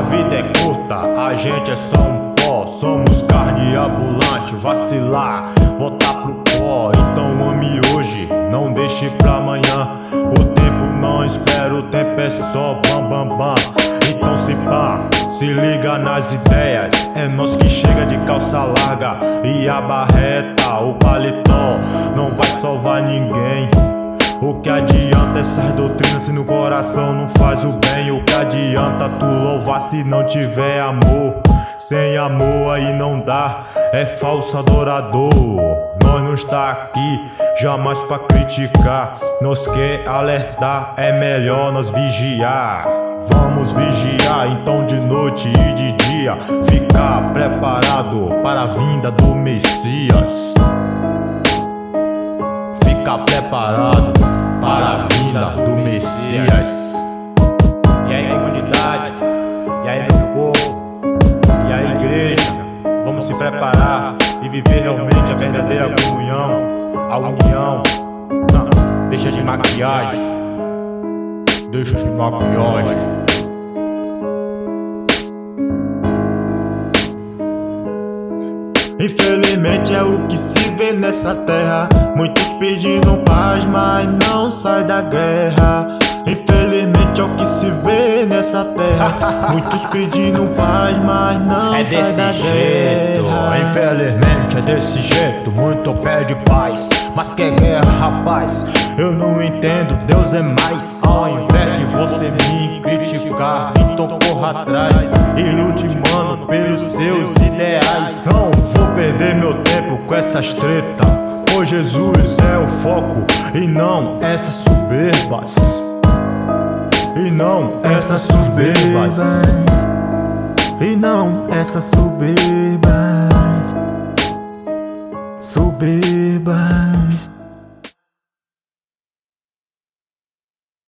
vida é curta, a gente é só um pó. Somos carne ambulante, vacilar, voltar pro pó. Então ame hoje, não deixe pra amanhã. O tempo não espera, o tempo é só bam bam bam. Então se pá, se liga nas ideias. É nós que chega de calça larga e a barreta, o paletó não vai salvar ninguém. O que adianta essas doutrinas se no coração não faz o bem? O que adianta tu louvar se não tiver amor? Sem amor aí não dá, é falso adorador. Nós não está aqui jamais pra criticar, nós quer alertar, é melhor nós vigiar. Vamos vigiar então de noite e de dia, ficar preparado para a vinda do Messias. Ficar preparado para a vinda do Messias. E aí, comunidade, e aí, meu povo, e aí, igreja, vamos se preparar e viver realmente a verdadeira comunhão, a união. Não, deixa de maquiagem, deixa de maquiagem. Infelizmente é o que se vê nessa terra, muitos pedindo paz, mas não sai da guerra. Infelizmente é o que se vê nessa terra, muitos pedindo paz, mas não sai da guerra. Infelizmente é desse jeito, muito pede paz, mas que guerra, rapaz, eu não entendo, Deus é mais. Ao invés de você me criticar, então corra atrás e lute, mano, pelos seus ideais. Não vou perder meu tempo com essas tretas, pois Jesus é o foco e não essas soberbas. E não essas soberbas. E não essas soberbas. Soberbas.